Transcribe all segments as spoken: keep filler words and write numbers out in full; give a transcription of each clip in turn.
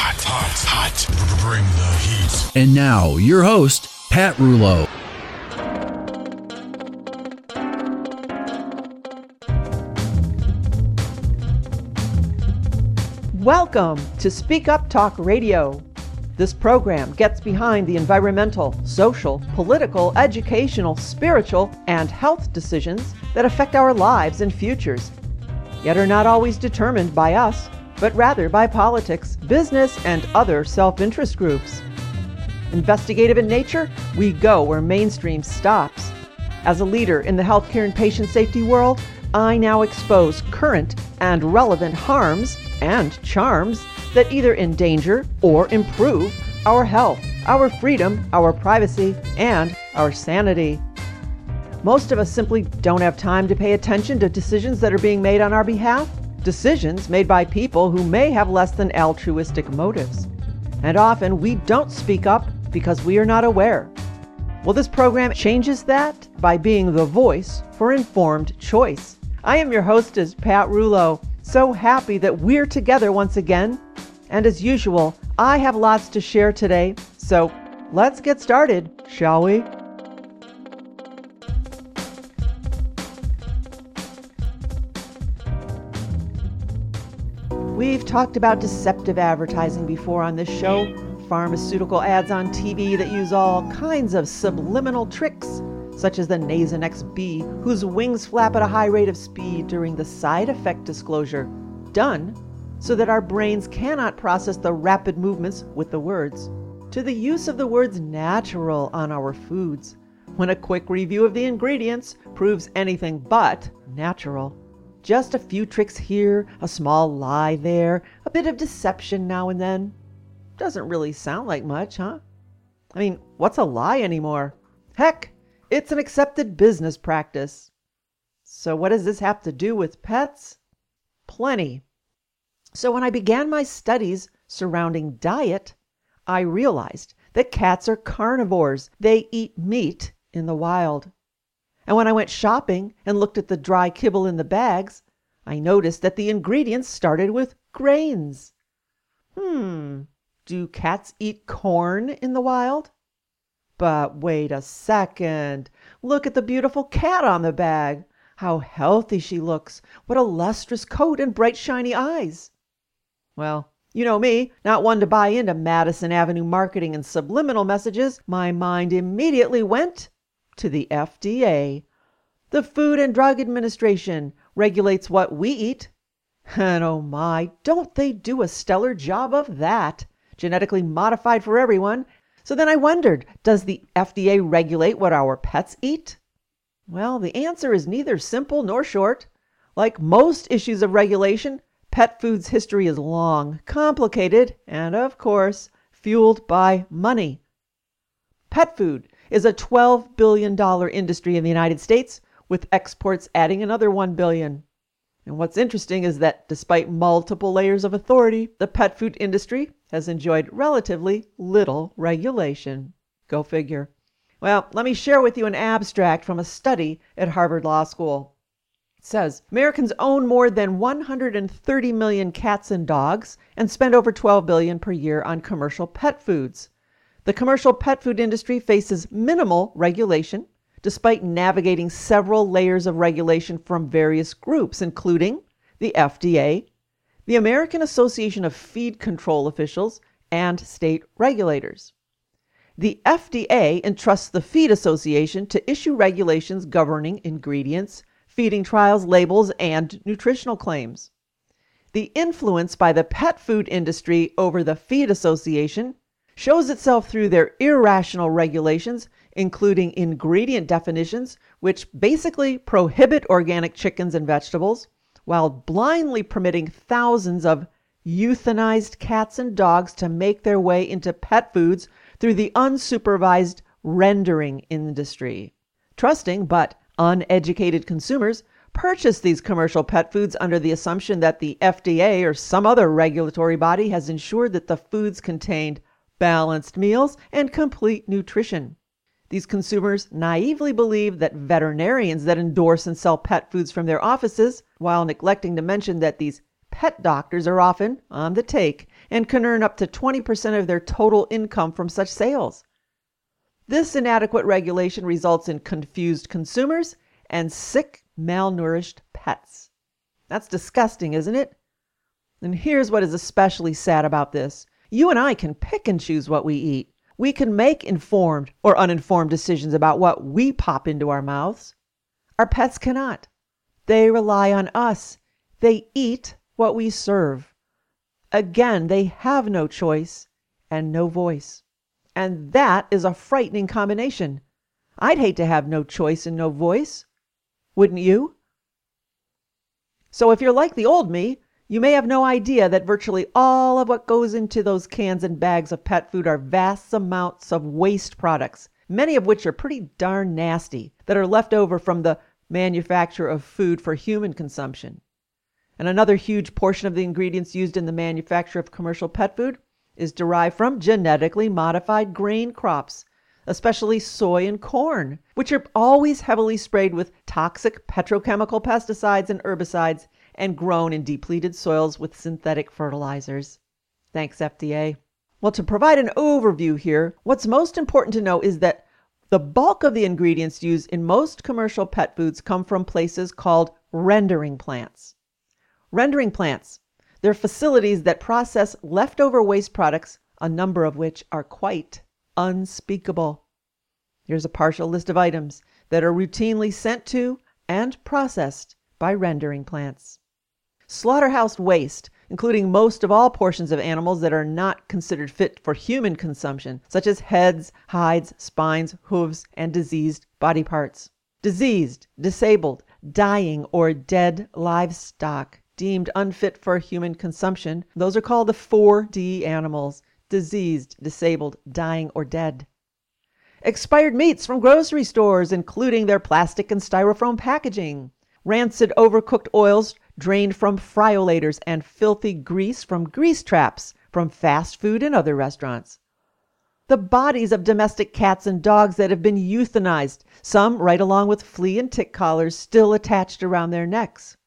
hot, hot, hot. Bring the heat. And now, your host, Pat Rouleau. Welcome to Speak Up Talk Radio. This program gets behind the environmental, social, political, educational, spiritual, and health decisions that affect our lives and futures, yet are not always determined by us, but rather by politics, business, and other self-interest groups. Investigative in nature, we go where mainstream stops. As a leader in the healthcare and patient safety world, I now expose current and relevant harms and charms that either endanger or improve our health, our freedom, our privacy, and our sanity. Most of us simply don't have time to pay attention to decisions that are being made on our behalf, decisions made by people who may have less than altruistic motives. And often we don't speak up because we are not aware. Well, this program changes that by being the voice for informed choice. I am your hostess, Pat Rouleau. So happy that we're together once again. And as usual, I have lots to share today. So let's get started, shall we? We've talked about deceptive advertising before on this show. Pharmaceutical ads on T V that use all kinds of subliminal tricks, such as the Nasonex B, whose wings flap at a high rate of speed during the side effect disclosure, done so that our brains cannot process the rapid movements with the words, to the use of the words natural on our foods, when a quick review of the ingredients proves anything but natural. Just a few tricks here, a small lie there, a bit of deception now and then. Doesn't really sound like much, huh? I mean, what's a lie anymore? Heck, it's an accepted business practice. So what does this have to do with pets? Plenty. So when I began my studies surrounding diet, I realized that cats are carnivores. They eat meat in the wild. And when I went shopping and looked at the dry kibble in the bags, I noticed that the ingredients started with grains. Hmm, do cats eat corn in the wild? But wait a second. Look at the beautiful cat on the bag. How healthy she looks. What a lustrous coat and bright shiny eyes. Well, you know me, not one to buy into Madison Avenue marketing and subliminal messages. My mind immediately went to the F D A. The Food and Drug Administration regulates what we eat. And oh my, don't they do a stellar job of that? Genetically modified for everyone. So then I wondered, does the F D A regulate what our pets eat? Well, the answer is neither simple nor short. Like most issues of regulation, pet food's history is long, complicated, and of course, fueled by money. Pet food is a twelve billion dollars industry in the United States, with exports adding another one billion dollars. And what's interesting is that despite multiple layers of authority, the pet food industry has enjoyed relatively little regulation. Go figure. Well, let me share with you an abstract from a study at Harvard Law School. It says, Americans own more than one hundred thirty million cats and dogs and spend over twelve billion dollars per year on commercial pet foods. The commercial pet food industry faces minimal regulation, despite navigating several layers of regulation from various groups, including the F D A, the American Association of Feed Control Officials, and state regulators. The F D A entrusts the Feed Association to issue regulations governing ingredients, feeding trials, labels, and nutritional claims. The influence by the pet food industry over the Feed Association shows itself through their irrational regulations, including ingredient definitions, which basically prohibit organic chickens and vegetables, while blindly permitting thousands of euthanized cats and dogs to make their way into pet foods through the unsupervised rendering industry. Trusting but uneducated consumers purchase these commercial pet foods under the assumption that the F D A or some other regulatory body has ensured that the foods contained balanced meals and complete nutrition. These consumers naively believe that veterinarians that endorse and sell pet foods from their offices, while neglecting to mention that these pet doctors are often on the take and can earn up to twenty percent of their total income from such sales. This inadequate regulation results in confused consumers and sick, malnourished pets. That's disgusting, isn't it? And here's what is especially sad about this. You and I can pick and choose what we eat. We can make informed or uninformed decisions about what we pop into our mouths. Our pets cannot. They rely on us. They eat what we serve. Again, they have no choice and no voice. And that is a frightening combination. I'd hate to have no choice and no voice. Wouldn't you? So if you're like the old me, you may have no idea that virtually all of what goes into those cans and bags of pet food are vast amounts of waste products, many of which are pretty darn nasty, that are left over from the manufacture of food for human consumption. And another huge portion of the ingredients used in the manufacture of commercial pet food is derived from genetically modified grain crops, especially soy and corn, which are always heavily sprayed with toxic petrochemical pesticides and herbicides and grown in depleted soils with synthetic fertilizers. Thanks, F D A. Well, to provide an overview here, what's most important to know is that the bulk of the ingredients used in most commercial pet foods come from places called rendering plants. Rendering plants, they're facilities that process leftover waste products, a number of which are quite unspeakable. Here's a partial list of items that are routinely sent to and processed by rendering plants. Slaughterhouse waste, including most of all portions of animals that are not considered fit for human consumption, such as heads, hides, spines, hooves, and diseased body parts. Diseased, disabled, dying, or dead livestock deemed unfit for human consumption. Those are called the four D animals: diseased, disabled, dying, or dead. Expired meats from grocery stores, including their plastic and styrofoam packaging. Rancid, overcooked oils drained from fryolators, and filthy grease from grease traps from fast food and other restaurants. The bodies of domestic cats and dogs that have been euthanized, some right along with flea and tick collars still attached around their necks.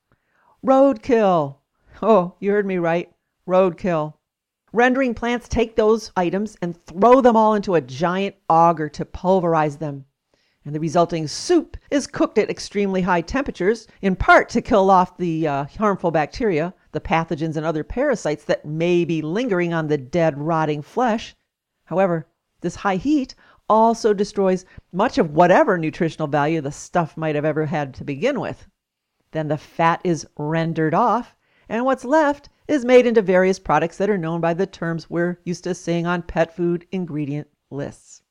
Roadkill. Oh, you heard me right. Roadkill. Rendering plants take those items and throw them all into a giant auger to pulverize them. And the resulting soup is cooked at extremely high temperatures, in part to kill off the uh, harmful bacteria, the pathogens and other parasites that may be lingering on the dead, rotting flesh. However, this high heat also destroys much of whatever nutritional value the stuff might have ever had to begin with. Then the fat is rendered off, and what's left is made into various products that are known by the terms we're used to seeing on pet food ingredient lists.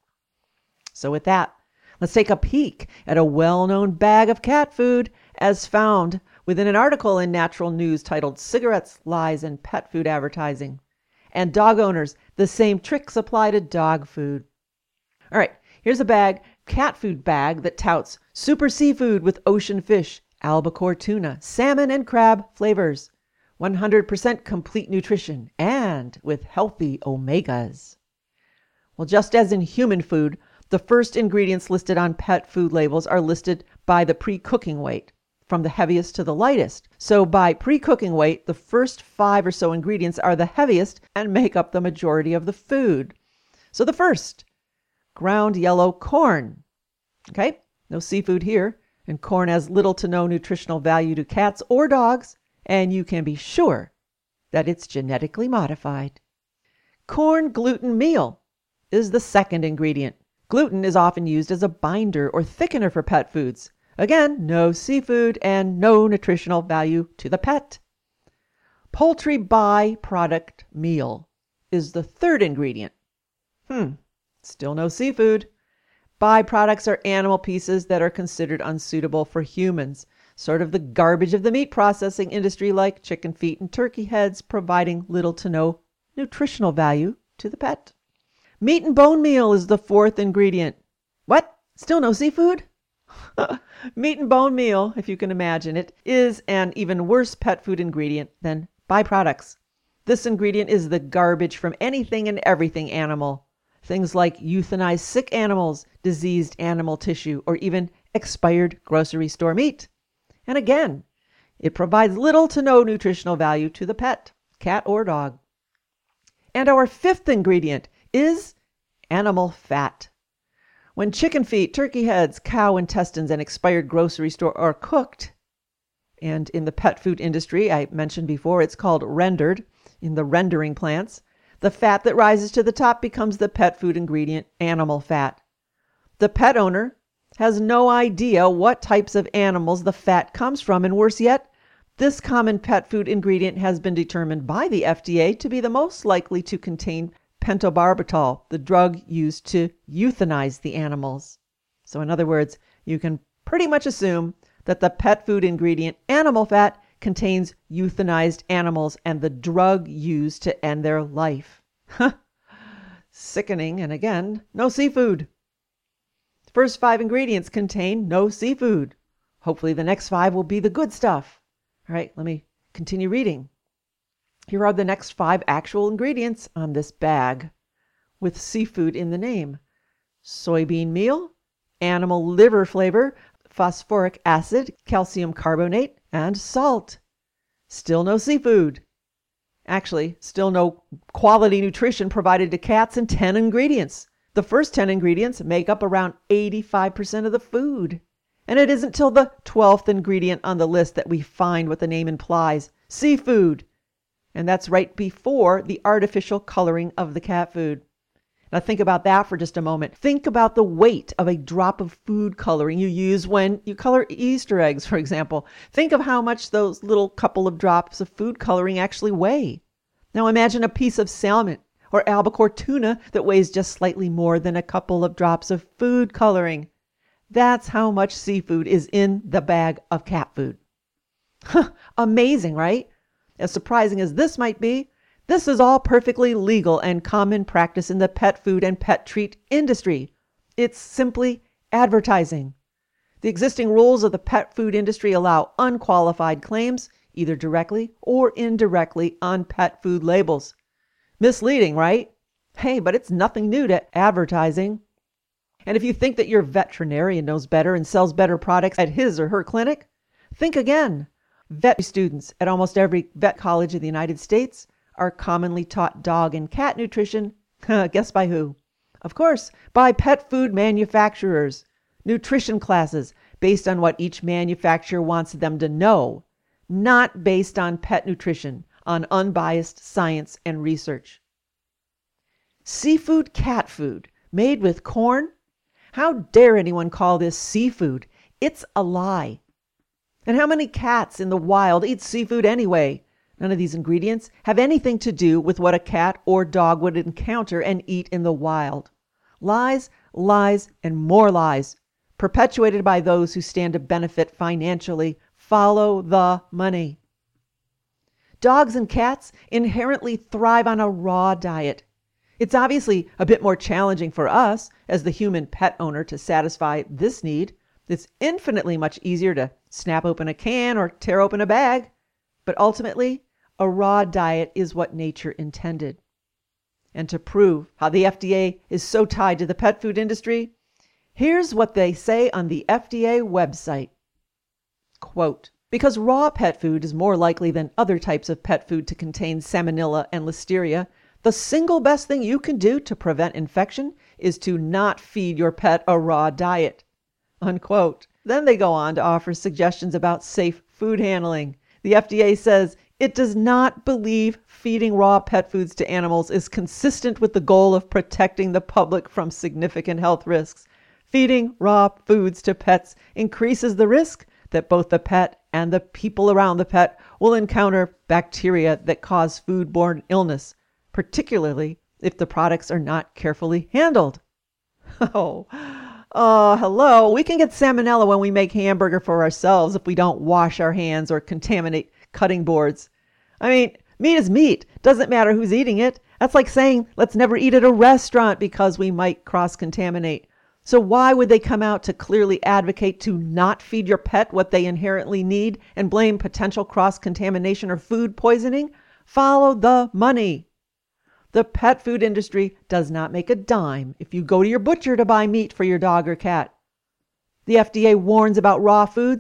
So with that, let's take a peek at a well-known bag of cat food as found within an article in Natural News titled Cigarettes, Lies, and Pet Food Advertising. And dog owners, the same tricks apply to dog food. All right, here's a bag, cat food bag that touts super seafood with ocean fish, albacore tuna, salmon, and crab flavors. one hundred percent complete nutrition and with healthy omegas. Well, just as in human food, the first ingredients listed on pet food labels are listed by the pre-cooking weight, from the heaviest to the lightest. So by pre-cooking weight, the first five or so ingredients are the heaviest and make up the majority of the food. So the first, ground yellow corn. Okay, no seafood here, and corn has little to no nutritional value to cats or dogs, and you can be sure that it's genetically modified. Corn gluten meal is the second ingredient. Gluten is often used as a binder or thickener for pet foods. Again, no seafood and no nutritional value to the pet. Poultry byproduct meal is the third ingredient. Hmm, still no seafood. Byproducts are animal pieces that are considered unsuitable for humans, sort of the garbage of the meat processing industry, like chicken feet and turkey heads, providing little to no nutritional value to the pet. Meat and bone meal is the fourth ingredient. What? Still no seafood? Meat and bone meal, if you can imagine it, is an even worse pet food ingredient than byproducts. This ingredient is the garbage from anything and everything animal. Things like euthanized sick animals, diseased animal tissue, or even expired grocery store meat. And again, It provides little to no nutritional value to the pet, cat or dog. And our fifth ingredient is animal fat. When chicken feet, turkey heads, cow intestines, and expired grocery store are cooked, and in the pet food industry, I mentioned before, it's called rendered, in the rendering plants, the fat that rises to the top becomes the pet food ingredient, animal fat. The pet owner has no idea what types of animals the fat comes from, and worse yet, this common pet food ingredient has been determined by the F D A to be the most likely to contain pentobarbital, the drug used to euthanize the animals. So in other words, you can pretty much assume that the pet food ingredient animal fat contains euthanized animals and the drug used to end their life. Sickening, and again, no seafood. The first five ingredients contain no seafood. Hopefully the next five will be the good stuff. All right, let me continue reading. Here are the next five actual ingredients on this bag with seafood in the name. Soybean meal, animal liver flavor, phosphoric acid, calcium carbonate, and salt. Still no seafood. Actually, still no quality nutrition provided to cats, and ten ingredients. The first ten ingredients make up around eighty-five percent of the food. And it isn't till the twelfth ingredient on the list that we find what the name implies, seafood. And that's right before the artificial coloring of the cat food. Now think about that for just a moment. Think about the weight of a drop of food coloring you use when you color Easter eggs, for example. Think of how much those little couple of drops of food coloring actually weigh. Now imagine a piece of salmon or albacore tuna that weighs just slightly more than a couple of drops of food coloring. That's how much seafood is in the bag of cat food. Amazing, right? As surprising as this might be, this is all perfectly legal and common practice in the pet food and pet treat industry. It's simply advertising. The existing rules of the pet food industry allow unqualified claims, either directly or indirectly, on pet food labels. Misleading, right? Hey, but it's nothing new to advertising. And if you think that your veterinarian knows better and sells better products at his or her clinic, think again. Vet students at almost every vet college in the United States are commonly taught dog and cat nutrition. Guess by who? Of course, by pet food manufacturers. Nutrition classes based on what each manufacturer wants them to know, not based on pet nutrition, on unbiased science and research. Seafood cat food made with corn? How dare anyone call this seafood? It's a lie. And how many cats in the wild eat seafood anyway? None of these ingredients have anything to do with what a cat or dog would encounter and eat in the wild. Lies, lies, and more lies, perpetuated by those who stand to benefit financially. Follow the money. Dogs and cats inherently thrive on a raw diet. It's obviously a bit more challenging for us as the human pet owner to satisfy this need. It's infinitely much easier to snap open a can or tear open a bag. But ultimately, a raw diet is what nature intended. And to prove how the F D A is so tied to the pet food industry, here's what they say on the F D A website. Quote, because raw pet food is more likely than other types of pet food to contain salmonella and listeria, the single best thing you can do to prevent infection is to not feed your pet a raw diet. Unquote. Then they go on to offer suggestions about safe food handling. The F D A says it does not believe feeding raw pet foods to animals is consistent with the goal of protecting the public from significant health risks. Feeding raw foods to pets increases the risk that both the pet and the people around the pet will encounter bacteria that cause foodborne illness, particularly if the products are not carefully handled. Oh, oh, hello. We can get salmonella when we make hamburger for ourselves if we don't wash our hands or contaminate cutting boards. I mean, meat is meat. Doesn't matter who's eating it. That's like saying, let's never eat at a restaurant because we might cross-contaminate. So why would they come out to clearly advocate to not feed your pet what they inherently need and blame potential cross-contamination or food poisoning? Follow the money. The pet food industry does not make a dime if you go to your butcher to buy meat for your dog or cat. The F D A warns about raw foods,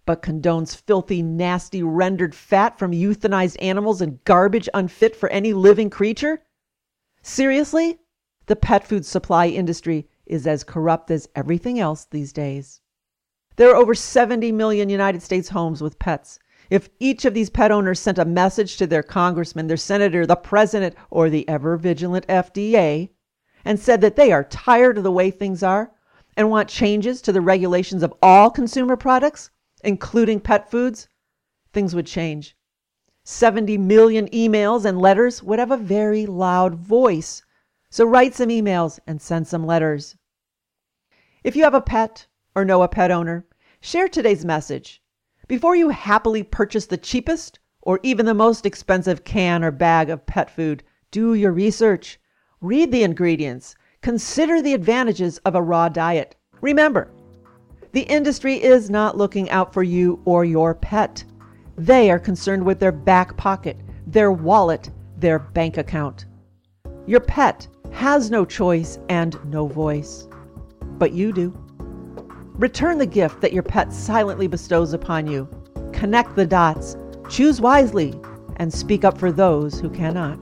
but condones filthy, nasty, rendered fat from euthanized animals and garbage unfit for any living creature? Seriously? The pet food supply industry is as corrupt as everything else these days. There are over seventy million United States homes with pets. If each of these pet owners sent a message to their congressman, their senator, the president, or the ever-vigilant F D A, and said that they are tired of the way things are and want changes to the regulations of all consumer products, including pet foods, things would change. seventy million emails and letters would have a very loud voice. So write some emails and send some letters. If you have a pet or know a pet owner, share today's message. Before you happily purchase the cheapest or even the most expensive can or bag of pet food, do your research. Read the ingredients. Consider the advantages of a raw diet. Remember, the industry is not looking out for you or your pet. They are concerned with their back pocket, their wallet, their bank account. Your pet has no choice and no voice, but you do. Return the gift that your pet silently bestows upon you. Connect the dots, choose wisely, and speak up for those who cannot.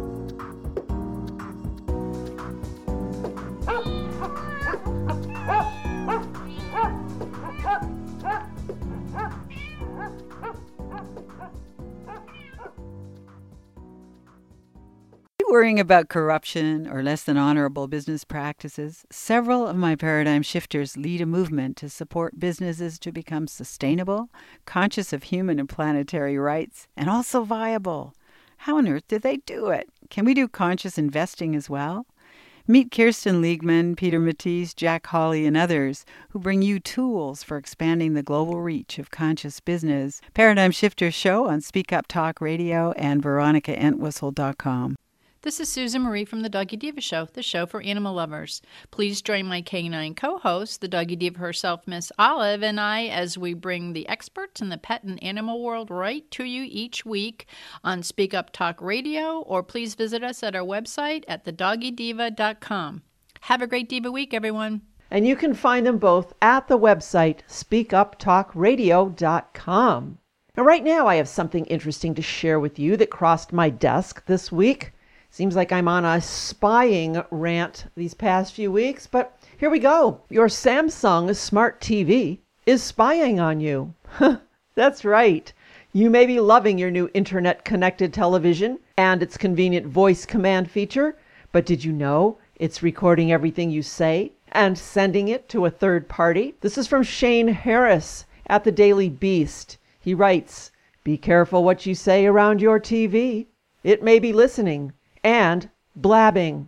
Worrying about corruption or less than honorable business practices, several of my paradigm shifters lead a movement to support businesses to become sustainable, conscious of human and planetary rights, and also viable. How on earth do they do it? Can we do conscious investing as well? Meet Kirsten Liegman, Peter Matisse, Jack Hawley, and others who bring you tools for expanding the global reach of conscious business. Paradigm Shifters Show on Speak Up Talk Radio and Veronica Entwistle dot com. This is Susan Marie from the Doggy Diva Show, the show for animal lovers. Please join my canine co-host, the Doggy Diva herself, Miss Olive, and I as we bring the experts in the pet and animal world right to you each week on Speak Up Talk Radio, or please visit us at our website at the doggy diva dot com. Have a great Diva week, everyone. And you can find them both at the website speak up talk radio dot com. Now, right now, I have something interesting to share with you that crossed my desk this week. Seems like I'm on a spying rant these past few weeks, but here we go. Your Samsung Smart T V is spying on you. That's right. You may be loving your new internet-connected television and its convenient voice command feature, but did you know it's recording everything you say and sending it to a third party? This is from Shane Harris at the Daily Beast. He writes, "Be careful what you say around your T V. It may be listening and blabbing."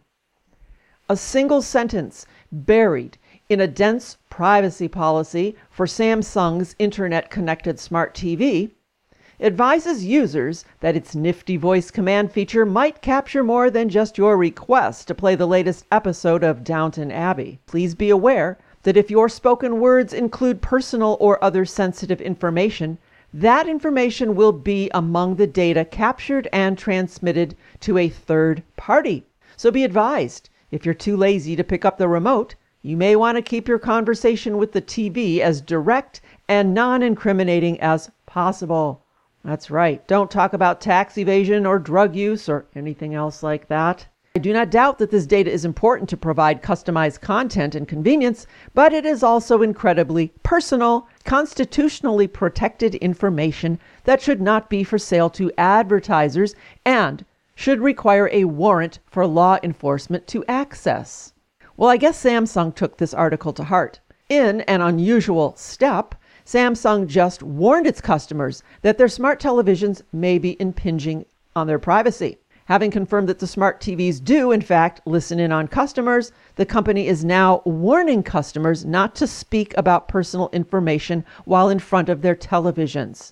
A single sentence buried in a dense privacy policy for Samsung's internet-connected smart T V advises users that its nifty voice command feature might capture more than just your request to play the latest episode of Downton Abbey. Please be aware that if your spoken words include personal or other sensitive information, that information will be among the data captured and transmitted to a third party. So be advised, if you're too lazy to pick up the remote, you may want to keep your conversation with the T V as direct and non-incriminating as possible. That's right, don't talk about tax evasion or drug use or anything else like that. I do not doubt that this data is important to provide customized content and convenience, but it is also incredibly personal, constitutionally protected information that should not be for sale to advertisers and should require a warrant for law enforcement to access. Well, I guess Samsung took this article to heart. In an unusual step, Samsung just warned its customers that their smart televisions may be impinging on their privacy. Having confirmed that the smart T Vs do, in fact, listen in on customers, the company is now warning customers not to speak about personal information while in front of their televisions.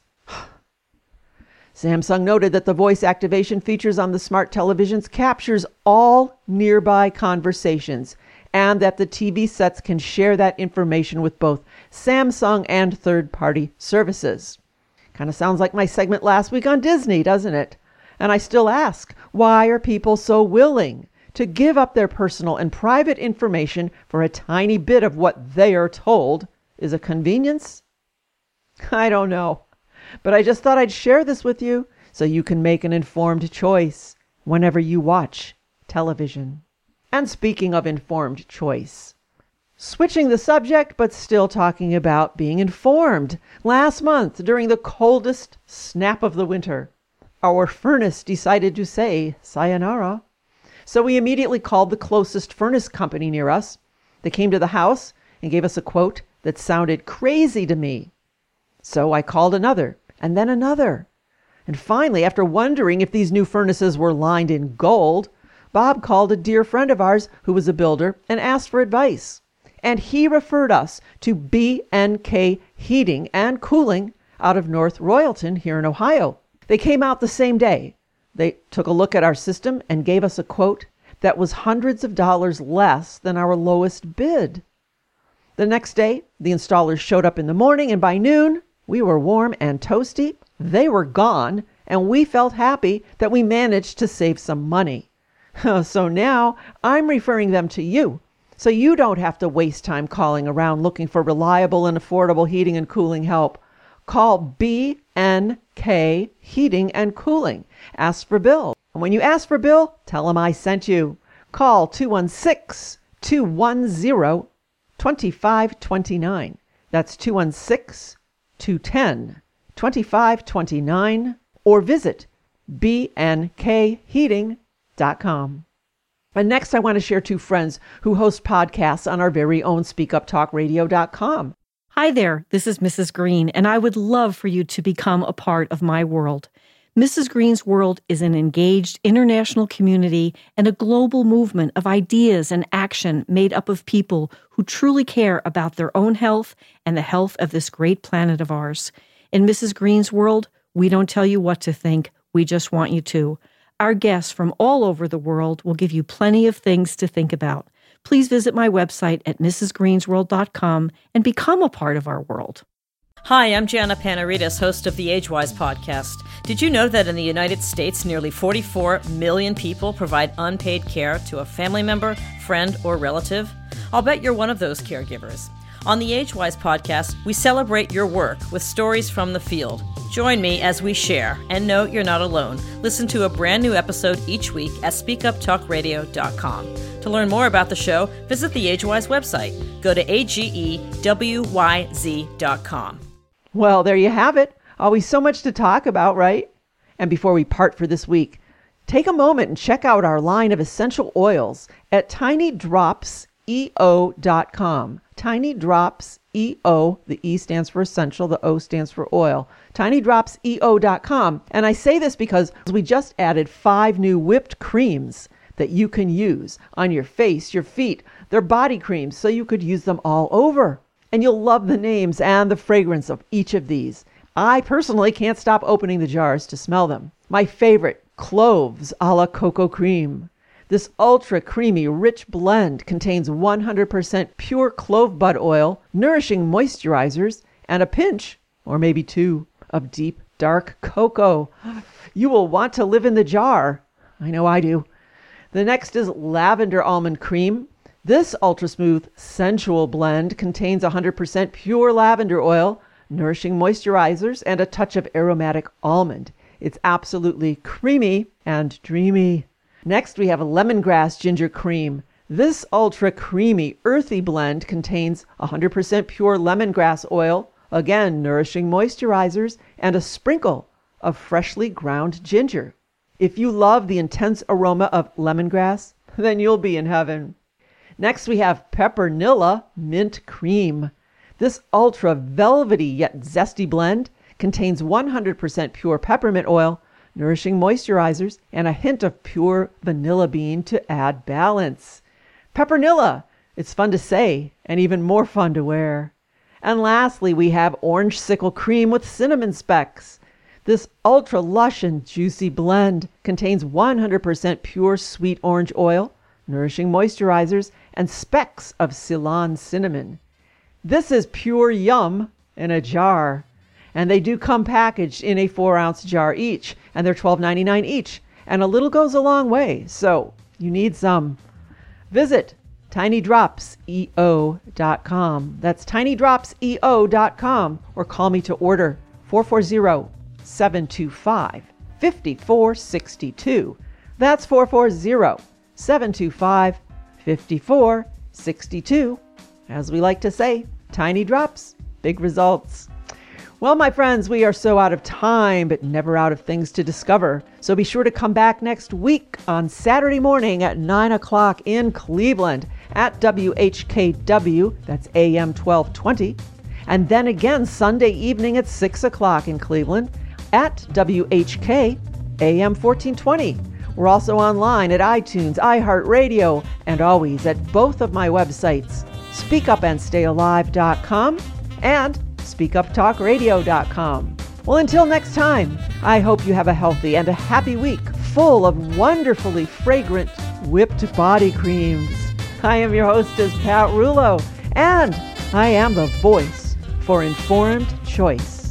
Samsung noted that the voice activation features on the smart televisions captures all nearby conversations and that the T V sets can share that information with both Samsung and third-party services. Kind of sounds like my segment last week on Disney, doesn't it? And I still ask, why are people so willing to give up their personal and private information for a tiny bit of what they are told is a convenience? I don't know, but I just thought I'd share this with you so you can make an informed choice whenever you watch television. And speaking of informed choice, switching the subject, but still talking about being informed. Last month, during the coldest snap of the winter, our furnace decided to say sayonara. So we immediately called the closest furnace company near us. They came to the house and gave us a quote that sounded crazy to me. So I called another, and then another. And finally, after wondering if these new furnaces were lined in gold, Bob called a dear friend of ours who was a builder and asked for advice. And he referred us to B N K Heating and Cooling out of North Royalton here in Ohio. They came out the same day. They took a look at our system and gave us a quote that was hundreds of dollars less than our lowest bid. The next day, the installers showed up in the morning, and by noon, we were warm and toasty. They were gone, and we felt happy that we managed to save some money. So now I'm referring them to you, so you don't have to waste time calling around looking for reliable and affordable heating and cooling help. Call B N K Heating and Cooling. Ask for Bill. And when you ask for Bill, tell him I sent you. Call two one six, two one zero, two five two nine. That's two one six, two one zero, two five two nine. Or visit b n k heating dot com. And next, I want to share two friends who host podcasts on our very own speak up talk radio dot com. Hi there, this is Missus Green, and I would love for you to become a part of my world. Missus Green's World is an engaged international community and a global movement of ideas and action made up of people who truly care about their own health and the health of this great planet of ours. In Missus Green's World, we don't tell you what to think, we just want you to. Our guests from all over the world will give you plenty of things to think about. Please visit my website at missus greens world dot com and become a part of our world. Hi, I'm Jana Panaritas, host of the AgeWise podcast. Did you know that in the United States, nearly forty-four million people provide unpaid care to a family member, friend, or relative? I'll bet you're one of those caregivers. On the AgeWise podcast, we celebrate your work with stories from the field. Join me as we share, and know you're not alone. Listen to a brand new episode each week at speak up talk radio dot com. To learn more about the show, visit the AgeWise website. Go to A G E W Y Z dot com. Well, there you have it. Always so much to talk about, right? And before we part for this week, take a moment and check out our line of essential oils at tiny drops e o dot com. Tiny Drops E O, the E stands for essential, the O stands for oil. tiny drops e o dot com. And I say this because we just added five new whipped creams that you can use on your face, your feet. They're body creams, so you could use them all over. And you'll love the names and the fragrance of each of these. I personally can't stop opening the jars to smell them. My favorite, Cloves a la Cocoa Cream. This ultra creamy, rich blend contains one hundred percent pure clove bud oil, nourishing moisturizers, and a pinch, or maybe two, of deep, dark cocoa. You will want to live in the jar. I know I do. The next is Lavender Almond Cream. This ultra smooth, sensual blend contains one hundred percent pure lavender oil, nourishing moisturizers, and a touch of aromatic almond. It's absolutely creamy and dreamy. Next, we have Lemongrass Ginger Cream. This ultra creamy, earthy blend contains one hundred percent pure lemongrass oil, again, nourishing moisturizers, and a sprinkle of freshly ground ginger. If you love the intense aroma of lemongrass, then you'll be in heaven. Next, we have Peppernilla Mint Cream. This ultra velvety yet zesty blend contains one hundred percent pure peppermint oil, nourishing moisturizers, and a hint of pure vanilla bean to add balance. Peppernilla! It's fun to say, and even more fun to wear. And lastly, we have Orange Sickle Cream with cinnamon specks. This ultra lush and juicy blend contains one hundred percent pure sweet orange oil, nourishing moisturizers, and specks of Ceylon cinnamon. This is pure yum in a jar. And they do come packaged in a four ounce jar each, and they're twelve ninety-nine each. And a little goes a long way, so you need some. Visit tiny drops e o dot com. That's tiny drops e o dot com, or call me to order four four zero, seven two five, five four six two. That's four four zero, seven two five, five four six two. As we like to say, tiny drops, big results. Well, my friends, we are so out of time, but never out of things to discover. So be sure to come back next week on Saturday morning at nine o'clock in Cleveland at W H K W, that's A M twelve twenty. And then again Sunday evening at six o'clock in Cleveland at W H K A M fourteen twenty. We're also online at iTunes, iHeartRadio, and always at both of my websites, speak up and stay alive dot com and speak up talk radio dot com. Well, until next time, I hope you have a healthy and a happy week full of wonderfully fragrant whipped body creams. I am your hostess, Pat Rulo, and I am the voice for informed choice.